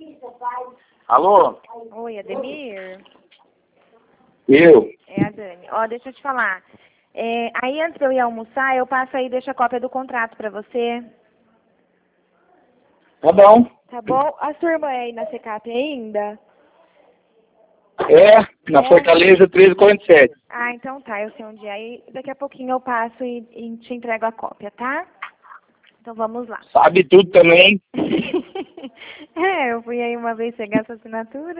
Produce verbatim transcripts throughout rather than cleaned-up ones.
Alô? Oi, Ademir? Eu? É a Dani. Ó, deixa eu te falar. É, aí antes de eu ir almoçar, eu passo aí e deixo a cópia do contrato pra você. Tá bom. Tá bom? A sua irmã é aí na SECAP ainda? É, na É? Fortaleza treze quarenta e sete. Ah, então tá. Eu sei onde é. Aí daqui a pouquinho eu passo e, e te entrego a cópia, tá? Então vamos lá. Sabe tudo também. É, eu fui aí uma vez pegar essa assinatura.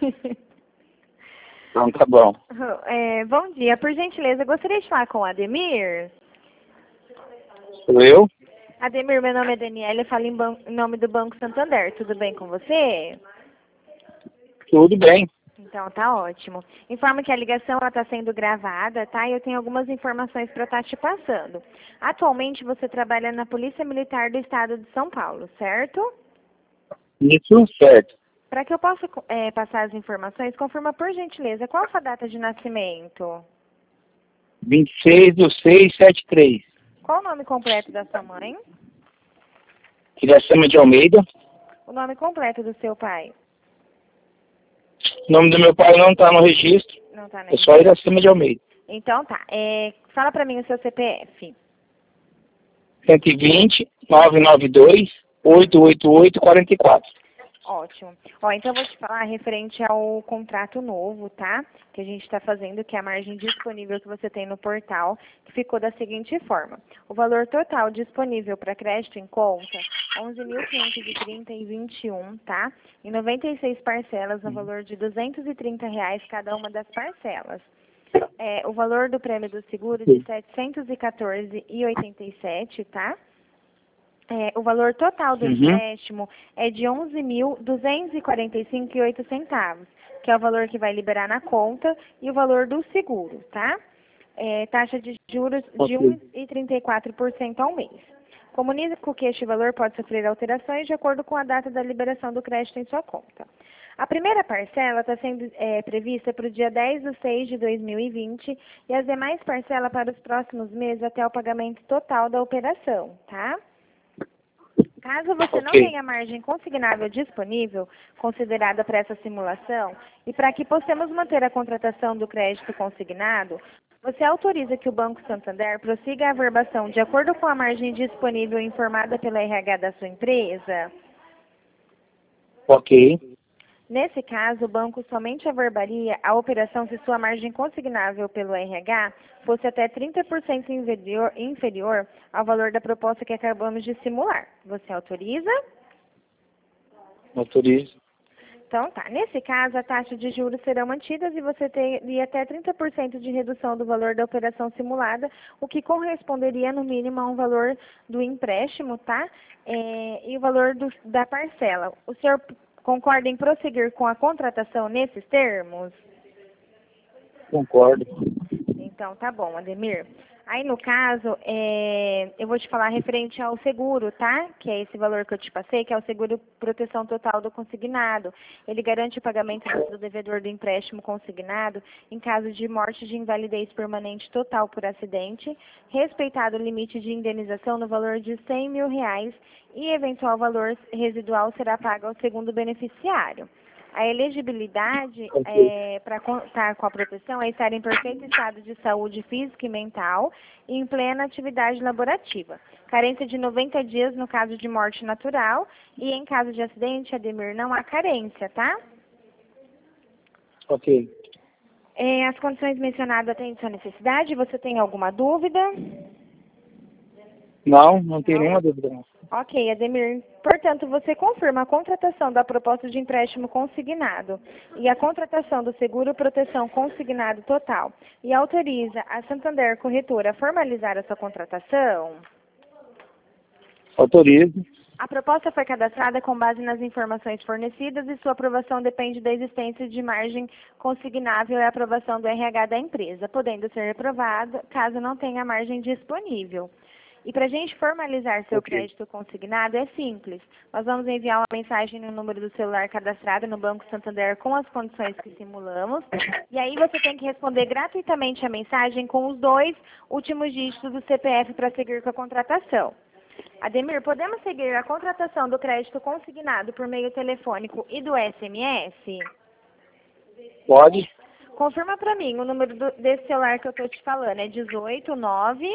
Então tá bom. É, bom dia. Por gentileza, gostaria de falar com o Ademir. Sou eu? Ademir, meu nome é Daniela, eu falo em, ban- em nome do Banco Santander. Tudo bem com você? Tudo bem. Então, tá ótimo. Informo que a ligação está sendo gravada, tá? E eu tenho algumas informações para estar te passando. Atualmente, você trabalha na Polícia Militar do Estado de São Paulo, certo? Isso, certo. Para que eu possa é, passar as informações, confirma por gentileza qual a sua data de nascimento? vinte e seis do seis de setenta e três. Qual o nome completo da sua mãe? Iracema de Almeida. O nome completo do seu pai? O nome do meu pai não tá no registro. Não tá, né? É só Iracema de Almeida. Então tá. É, fala para mim o seu C P F. cento e vinte, novecentos e noventa e dois, oitocentos e oitenta e oito, quarenta e quatro. Ótimo. Ó, então eu vou te falar referente ao contrato novo, tá? Que a gente está fazendo, que é a margem disponível que você tem no portal, que ficou da seguinte forma. O valor total disponível para crédito em conta, onze mil quinhentos e trinta e vinte e um, tá? Em noventa e seis parcelas, no valor de duzentos e trinta reais cada uma das parcelas. É, o valor do prêmio do seguro de setecentos e quatorze reais e oitenta e sete centavos, tá? É, o valor total do Uhum. empréstimo é de onze mil duzentos e quarenta e cinco reais e oito centavos, que é o valor que vai liberar na conta, e o valor do seguro, tá? É, taxa de juros de Ok. um vírgula trinta e quatro por cento ao mês. Comunico que este valor pode sofrer alterações de acordo com a data da liberação do crédito em sua conta. A primeira parcela está sendo é, prevista para o dia dez de seis de dois mil e vinte e as demais parcelas para os próximos meses até o pagamento total da operação, tá? Caso você não Ok. tenha margem consignável disponível, considerada para essa simulação, e para que possamos manter a contratação do crédito consignado, você autoriza que o Banco Santander prossiga a averbação de acordo com a margem disponível informada pela R H da sua empresa? Ok. Nesse caso, o banco somente averbaria a operação se sua margem consignável pelo R H fosse até trinta por cento inferior, inferior ao valor da proposta que acabamos de simular. Você autoriza? Autorizo. Então tá. Nesse caso, a taxa de juros serão mantidas e você teria até trinta por cento de redução do valor da operação simulada, o que corresponderia no mínimo a um valor do empréstimo, tá? É, e o valor do, da parcela. O senhor concorda em prosseguir com a contratação nesses termos? Concordo. Então, tá bom, Ademir. Aí, no caso, é, eu vou te falar referente ao seguro, tá? Que é esse valor que eu te passei, que é o seguro proteção total do consignado. Ele garante o pagamento do devedor do empréstimo consignado em caso de morte de invalidez permanente total por acidente, respeitado o limite de indenização no valor de cem mil reais e eventual valor residual será pago ao segundo beneficiário. A elegibilidade é, para contar com a proteção é estar em perfeito estado de saúde física e mental e em plena atividade laborativa. Carência de noventa dias no caso de morte natural e em caso de acidente, Ademir, não há carência, tá? Ok. É, as condições mencionadas atendem sua necessidade. Você tem alguma dúvida? Não, não tenho Não? nenhuma dúvida. Não. Ok, Ademir. Portanto, você confirma a contratação da proposta de empréstimo consignado e a contratação do seguro proteção consignado total e autoriza a Santander Corretora a formalizar a sua contratação? Autorizo. A proposta foi cadastrada com base nas informações fornecidas e sua aprovação depende da existência de margem consignável e aprovação do R H da empresa, podendo ser aprovada caso não tenha margem disponível. E para a gente formalizar seu Ok. crédito consignado é simples. Nós vamos enviar uma mensagem no número do celular cadastrado no Banco Santander com as condições que simulamos. E aí você tem que responder gratuitamente a mensagem com os dois últimos dígitos do C P F para seguir com a contratação. Ademir, podemos seguir a contratação do crédito consignado por meio telefônico e do S M S? Pode? Confirma para mim o número do, desse celular que eu estou te falando. É dezoito nove...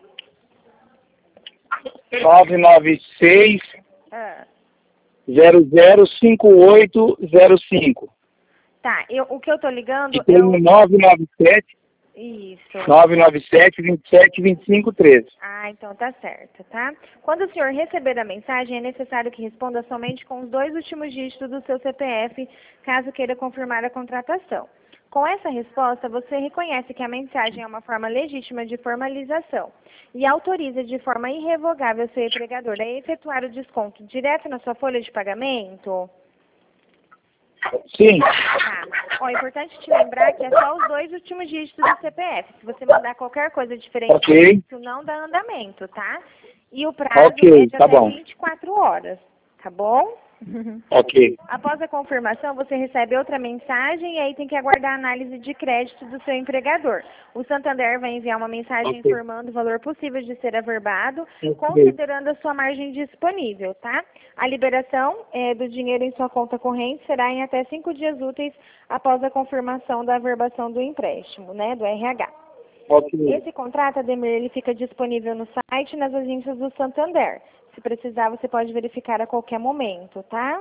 nove nove seis, Ah, zero zero cinco oito zero cinco. tá, eu, o que eu estou ligando E é tem o... o nove nove sete, Isso. nove nove sete, vinte e sete, vinte e cinco, treze. Ah, então tá certo, tá? Quando o senhor receber a mensagem, é necessário que responda somente com os dois últimos dígitos do seu C P F, caso queira confirmar a contratação. Com essa resposta, você reconhece que a mensagem é uma forma legítima de formalização e autoriza de forma irrevogável seu empregador a efetuar o desconto direto na sua folha de pagamento? Sim. Tá. Ó, é importante te lembrar que é só os dois últimos dígitos do C P F. Se você mandar qualquer coisa diferente Ok. disso, não dá andamento, tá? E o prazo Ok, é de tá até bom. vinte e quatro horas, tá bom? Ok. Após a confirmação, você recebe outra mensagem e aí tem que aguardar a análise de crédito do seu empregador. O Santander vai enviar uma mensagem Ok. informando o valor possível de ser averbado, Ok. considerando a sua margem disponível, tá? A liberação eh, do dinheiro em sua conta corrente será em até cinco dias úteis após a confirmação da averbação do empréstimo, né, do R H. Ok. Esse contrato, Ademir, ele fica disponível no site e nas agências do Santander. Se precisar, você pode verificar a qualquer momento, tá?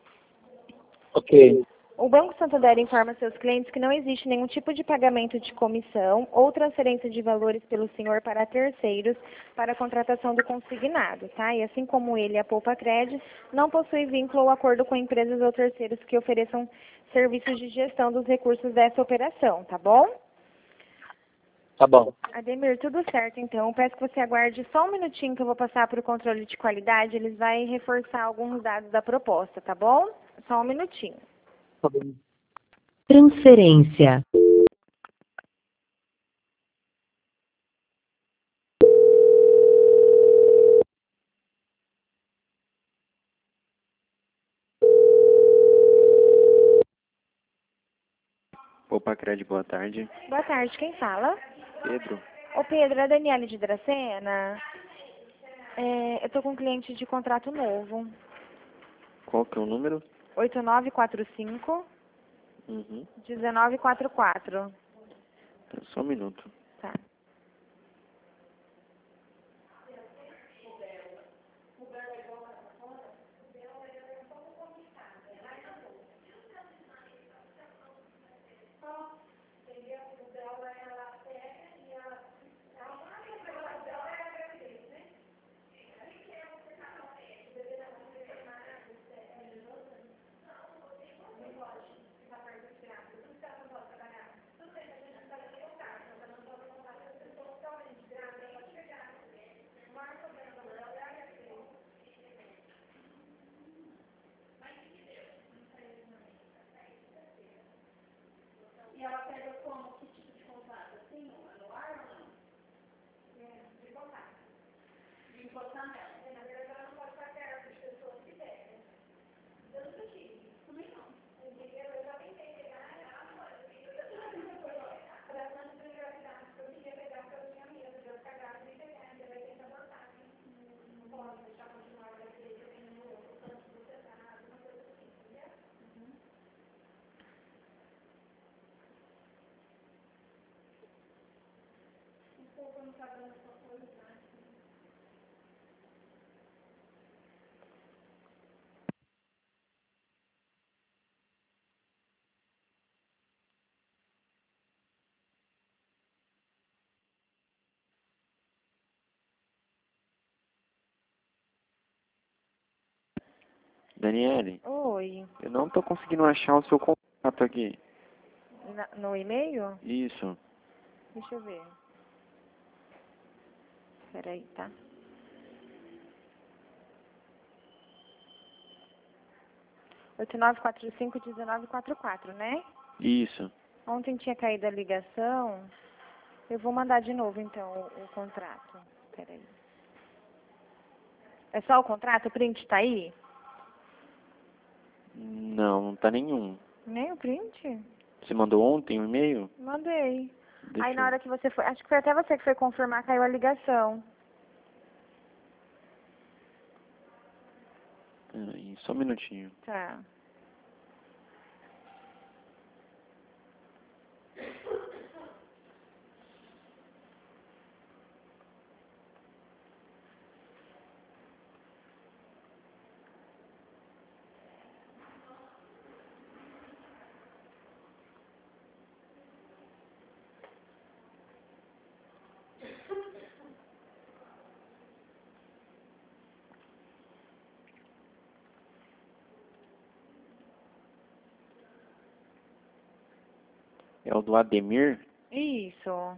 Ok. O Banco Santander informa seus clientes que não existe nenhum tipo de pagamento de comissão ou transferência de valores pelo senhor para terceiros para a contratação do consignado, tá? E assim como ele, a Poupa Cred, não possui vínculo ou acordo com empresas ou terceiros que ofereçam serviços de gestão dos recursos dessa operação, tá bom? Tá bom. Ademir, tudo certo, então. Peço que você aguarde só um minutinho que eu vou passar para o controle de qualidade. Eles vão reforçar alguns dados da proposta, tá bom? Só um minutinho. Tá bom. Transferência. Opa, Cred, boa tarde. Boa tarde, quem fala? Pedro, Ô Pedro, é a Daniele de Dracena. É, eu tô com um cliente de contrato novo. qual que é o número? oito nove quatro cinco, Uhum. um nove quatro quatro. Tá, só um minuto. Tá. Daniele, Oi. eu não tô conseguindo achar o seu contato aqui. Na- no e-mail? Isso. Deixa eu ver. Peraí, tá? oito nove quatro cinco, um nove quatro quatro, né? Isso. Ontem tinha caído a ligação. Eu vou mandar de novo, então, o, o contrato. Peraí. É só o contrato? O print tá aí? Não, não tá nenhum. Nem o print? Você mandou ontem um e-mail? Mandei. Deixa Aí na eu... hora que você foi, acho que foi até você que foi confirmar, caiu a ligação. bem, só um minutinho. Tá. É o do Ademir? Isso.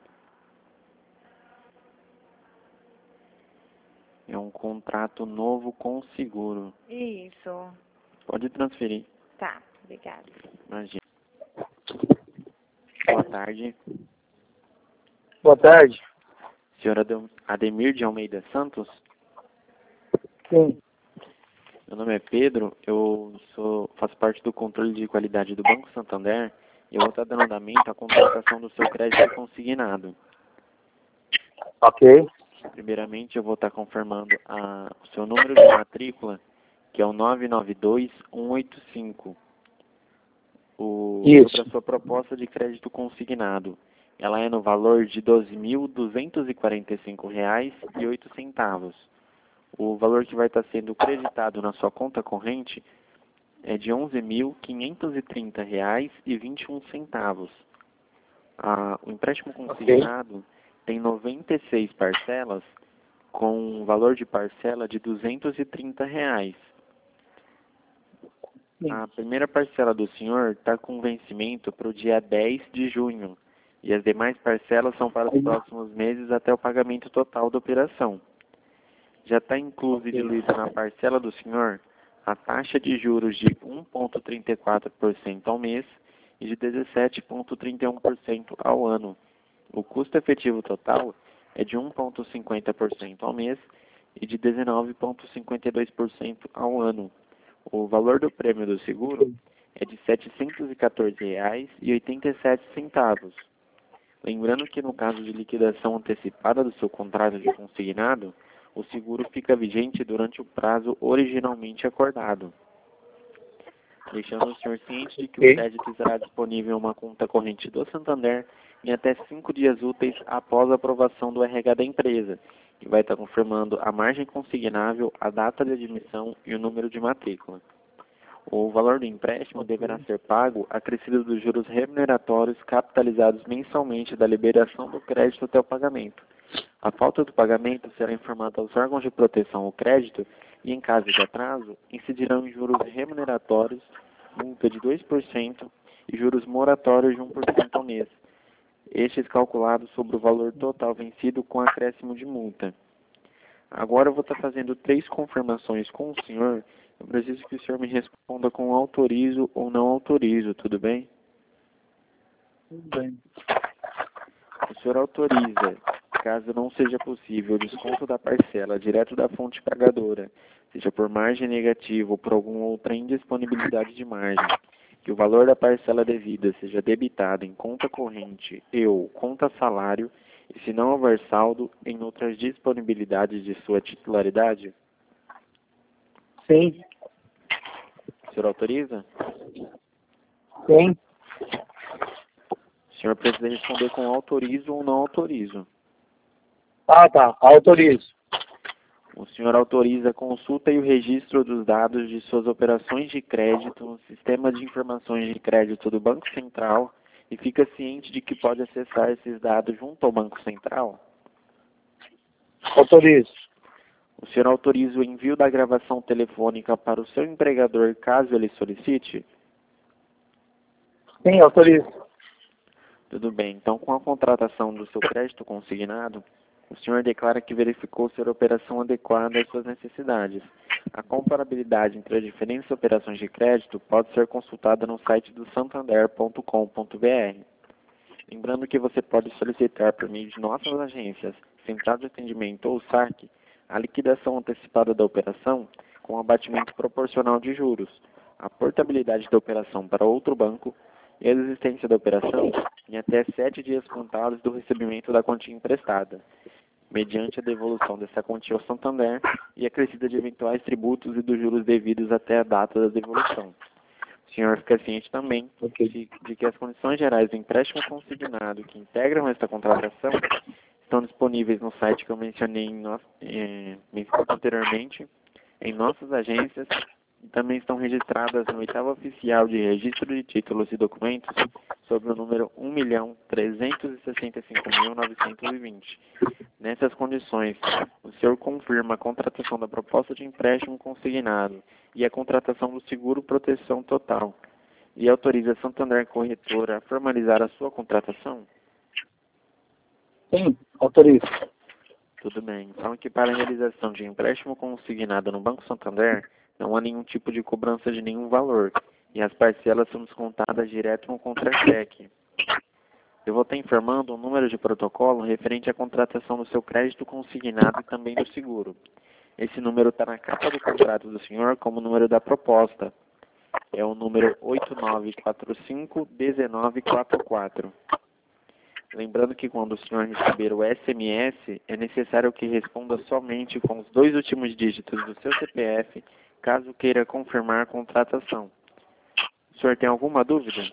É um contrato novo com seguro. Isso. Pode transferir. Tá, obrigada. Imagina. Boa tarde. Boa tarde. Senhor Adem- Ademir de Almeida Santos? Sim. Meu nome é Pedro, eu sou, faço parte do controle de qualidade do Banco Santander e eu vou estar dando andamento à contratação do seu crédito consignado. Ok. Primeiramente, eu vou estar confirmando a, o seu número de matrícula, que é o nove nove dois um oito cinco. O, Isso. sobre a sua proposta de crédito consignado. Ela é no valor de doze mil duzentos e quarenta e cinco reais e oito centavos. O valor que vai estar sendo creditado na sua conta corrente é de onze mil quinhentos e trinta reais e vinte e um centavos. Ah, o empréstimo consignado okay. tem noventa e seis parcelas com um valor de parcela de duzentos e trinta reais. Sim. A primeira parcela do senhor está com vencimento para o dia dez de junho e as demais parcelas são para os próximos meses até o pagamento total da operação. Já está incluso e diluído na parcela do senhor a taxa de juros de um vírgula trinta e quatro por cento ao mês e de dezessete vírgula trinta e um por cento ao ano. O custo efetivo total é de um vírgula cinquenta por cento ao mês e de dezenove vírgula cinquenta e dois por cento ao ano. O valor do prêmio do seguro é de setecentos e quatorze reais e oitenta e sete centavos. Lembrando que no caso de liquidação antecipada do seu contrato de consignado, o seguro fica vigente durante o prazo originalmente acordado, deixando o senhor ciente de que o crédito estará disponível em uma conta corrente do Santander em até cinco dias úteis após a aprovação do R H da empresa, que vai estar confirmando a margem consignável, a data de admissão e o número de matrícula. O valor do empréstimo deverá ser pago acrescido dos juros remuneratórios capitalizados mensalmente da liberação do crédito até o pagamento. A falta do pagamento será informada aos órgãos de proteção ao crédito e, em caso de atraso, incidirão em juros remuneratórios, multa de dois por cento e juros moratórios de um por cento ao mês, estes calculados sobre o valor total vencido com acréscimo de multa. Agora eu vou estar fazendo três confirmações com o senhor. Eu preciso que o senhor me responda com autorizo ou não autorizo, tudo bem? Tudo bem. O senhor autoriza, caso não seja possível, o desconto da parcela direto da fonte pagadora, seja por margem negativa ou por alguma outra indisponibilidade de margem, que o valor da parcela devida seja debitado em conta corrente e ou conta salário, e se não houver saldo, em outras disponibilidades de sua titularidade? Sim. O senhor autoriza? Sim. O senhor precisa responder com autorizo ou não autorizo. Ah, tá. Autorizo. O senhor autoriza a consulta e o registro dos dados de suas operações de crédito no sistema de informações de crédito do Banco Central e fica ciente de que pode acessar esses dados junto ao Banco Central? Autorizo. O senhor autoriza o envio da gravação telefônica para o seu empregador caso ele solicite? Sim, autorizo. Tudo bem. Então, com a contratação do seu crédito consignado, o senhor declara que verificou ser a operação adequada às suas necessidades. A comparabilidade entre as diferentes operações de crédito pode ser consultada no site do santander ponto com ponto br. Lembrando que você pode solicitar por meio de nossas agências, Central de Atendimento ou SAC, a liquidação antecipada da operação com abatimento proporcional de juros, a portabilidade da operação para outro banco e a existência da operação em até sete dias contados do recebimento da quantia emprestada. mediante a devolução dessa quantia ao Santander e acrescida de eventuais tributos e dos juros devidos até a data da devolução. O senhor fica ciente também Ok. de, de que as condições gerais do empréstimo consignado que integram esta contratação estão disponíveis no site que eu mencionei em no, eh, anteriormente, em nossas agências, e também estão registradas no oitavo oficial de registro de títulos e documentos sob o número um milhão trezentos e sessenta e cinco mil novecentos e vinte. Nessas condições, o senhor confirma a contratação da proposta de empréstimo consignado e a contratação do seguro proteção total e autoriza a Santander Corretora a formalizar a sua contratação? Sim, autorizo. Tudo bem. Então, que para a realização de empréstimo consignado no Banco Santander, não há nenhum tipo de cobrança de nenhum valor, e as parcelas são descontadas direto no contra-cheque. Eu vou estar informando o número de protocolo referente à contratação do seu crédito consignado e também do seguro. Esse número está na capa do contrato do senhor como número da proposta. É o número oito nove quatro cinco um nove quatro quatro. Lembrando que quando o senhor receber o S M S, é necessário que responda somente com os dois últimos dígitos do seu C P F, caso queira confirmar a contratação. O senhor tem alguma dúvida?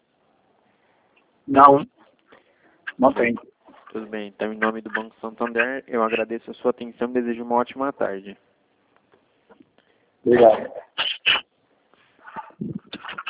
Não, não tem. Tudo bem. Então, em nome do Banco Santander, eu agradeço a sua atenção e desejo uma ótima tarde. Obrigado.